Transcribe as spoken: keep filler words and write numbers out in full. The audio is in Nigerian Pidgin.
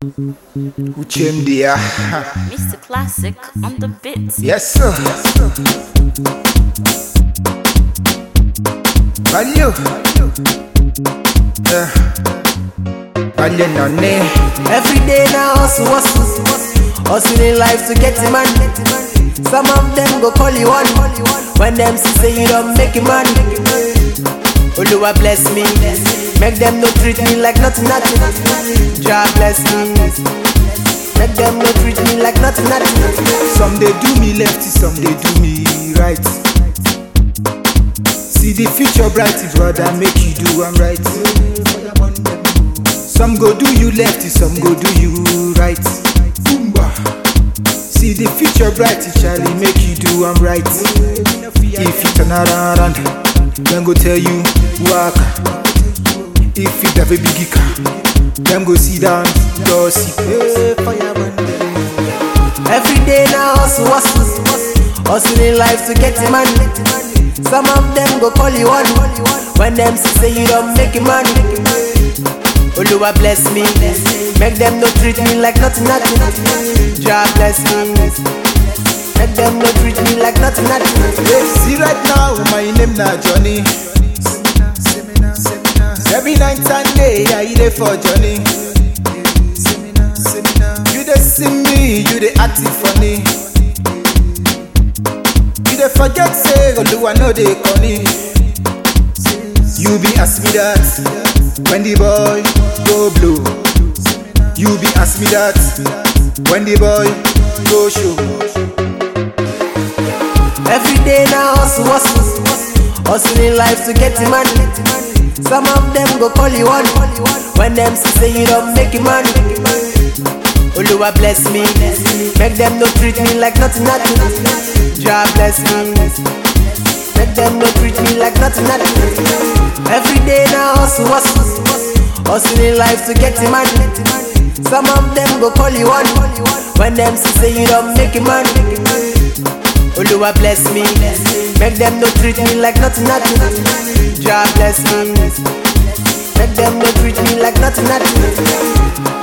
Uchemdia. Mister Classic on the beat. Yes sir. Value. Yeah. Value none. Every day now hustle, hustle, hustling life to get the money. Some of them go call you one when them see say you don't make it money. Oluwa bless me, make them no treat me like nothing, nothing. Jah bless me, make them no treat me like nothing, nothing. Some they do me lefty, some they do me right. See the future bright, brother, make you do I'm right. Some go do you lefty, some go do you right. Boomba. See the future bright, Charlie, make you do I'm right. If you turn around, them go tell you waka. If you have a biggie car, them go sit down, gossip. Every day now hustle, hustle, hustling life to get the money. Some of them go call you one when them see say you don't make it money. Oluwa bless me, make them no treat me like nothing, nothing. Jah bless me, make them no treat me like nothing, nothing. Hey, see right now, my name na Johnny. Every night and day, I dey for Johnny. You dey see me, you dey act funny. You dey forget say Oluwa no dey corny. You be ask me that when the boy go blow. You be ask me that when the boy go show. Every day now hustle, hustle, hustling life to get the money. Some of them go call you one when them see say you don't make it money. Oluwa bless me, make them no treat me like nothing, nothing. Jah bless me, make them no treat me like nothing, nothing. Every day now hustle, hustle, hustling life to get the money. Some of them go call you one when them see say you don't make it money. Oluwa bless me, make them no treat me like nothing, nothing. Jah bless me, make them no treat me like nothing, nothing.